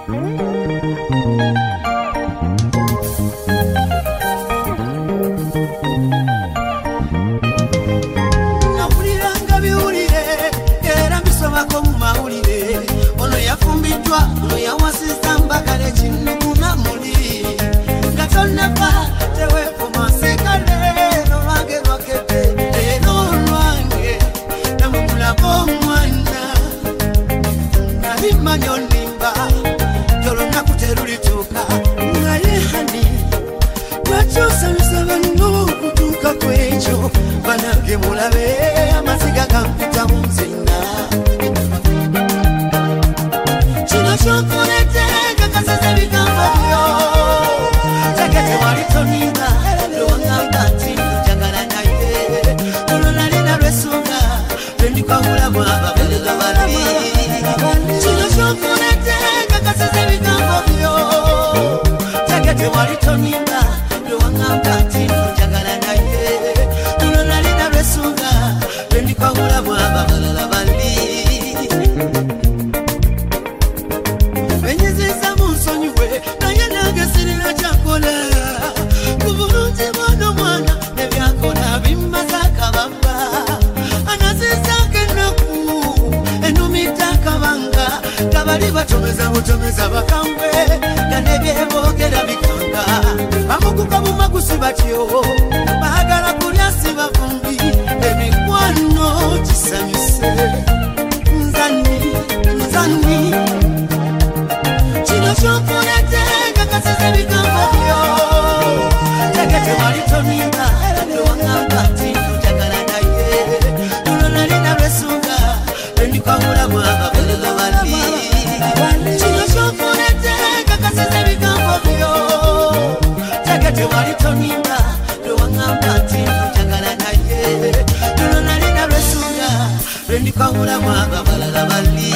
Napuliranga biwulire era mbisomako mu mawulire ono yafumbiddwa ono yawasizza mbagale kinnukuna muli nga tonnafa teweefuma nsikale lolwange lwakedde leero olwange namugulako omwana nalimanya onnimba gy'olunaku terulituuka naye hani lwakyosanyusa banno okutuuka kwekyo banange mulabe amaziga gampita mu nzina kino kyokolete kakasiza ebigambo byo tegete wali toninga lwongamba nti njagala naye olwo nalina lwesunga lwendikwawulamu ababelega bali kino kyokolete kakasiza ebigambo byo tegete wali toninga lwongamba nti njagala naye olwo nalina lwesunga lwendikwawulamu ababelega bali enyiziza mu nsonyiwe naye nange sirina kyakola ku bulungi bw'ono mwana nebyakola bimmaze akabamba anazizako ennaku enumita akabanga gabali batomeza butomeza bakambwe nga nebyeboogera bikanga bamuguka mu magusi batyo baagala kulya si bavumbi emikwano kisanyuse nzanni kino kyokolete kakasiza ebigambo byo tegete wali toninga lwongamba nti njagala naye luno nalina lwesunga lwendikwawulamu ababelega bali kino kyokolete kakasiza ebigambo byo tegete wali toninga lwongamba nti njagala naye luno nalina lwesunga lwendikwawulamu ababelega bali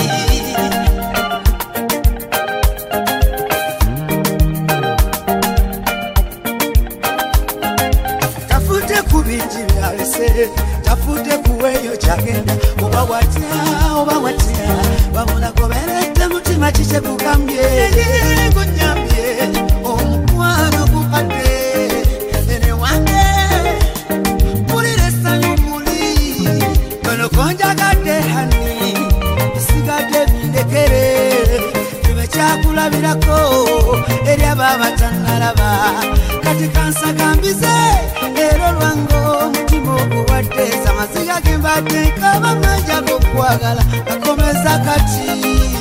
tafute kuweyo kyagenda oba watya wabula goberete mutima kikekugambye gunyambye omukwano gupadde ene wange mulira essanyu muli kono konjagadde hani bisigadde bindekere kibe kyakulabirako eri ababa tannalaba kati kansagambize ero lwango omutima oguwadde amaziga gembadde nkaba manja g'okwagala gakomeza kati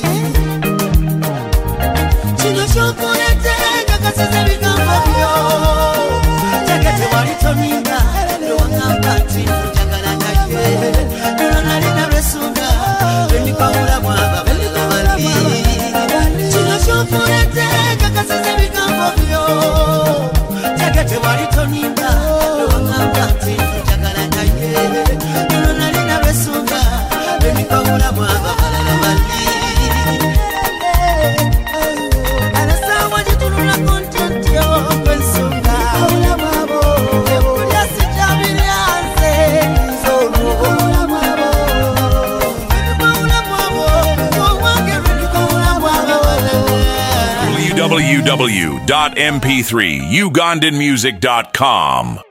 kino kyokolete kakasiza ebigambo byo tegete wali toninga lwongamba nti njagala naye luno nalina lwesunga lwendikwawulamu ababelega bali kino kyokolete kakasiza ebigambo byo tegete wali toninga lwongamba nti njagala naye luno nalina lwesunga lwendikwawulamu ababelega bali alasawa gitunulako ntintyo kwensonga ekulya sikyabiryanze nzono www.mp3ugandanmusic.com